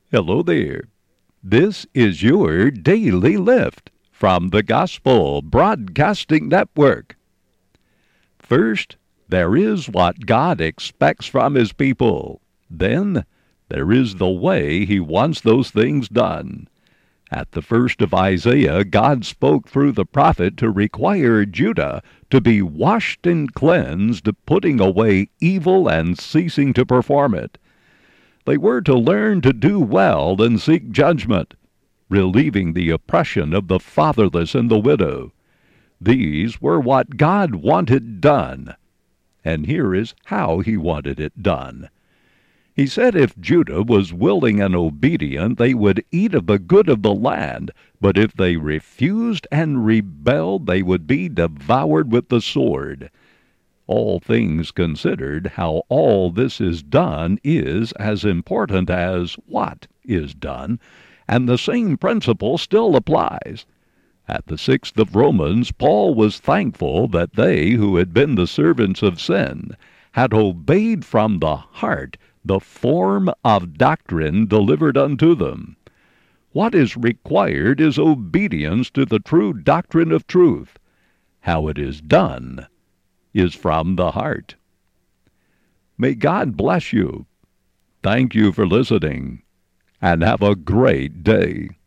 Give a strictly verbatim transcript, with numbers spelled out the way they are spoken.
Hello there. This is your Daily Lift from the Gospel Broadcasting Network. First, there is what God expects from His people. Then, there is the way He wants those things done. At the first of Isaiah, God spoke through the prophet to require Judah to be washed and cleansed, putting away evil and ceasing to perform it. They were to learn to do well and seek judgment, relieving the oppression of the fatherless and the widow. These were what God wanted done, and here is how He wanted it done. He said if Judah was willing and obedient, they would eat of the good of the land, but if they refused and rebelled, they would be devoured with the sword. All things considered, how all this is done is as important as what is done, and the same principle still applies. At the sixth of Romans, Paul was thankful that they, who had been the servants of sin, had obeyed from the heart the form of doctrine delivered unto them. What is required is obedience to the true doctrine of truth. How it is done is from the heart. May God bless you. Thank you for listening, and have a great day.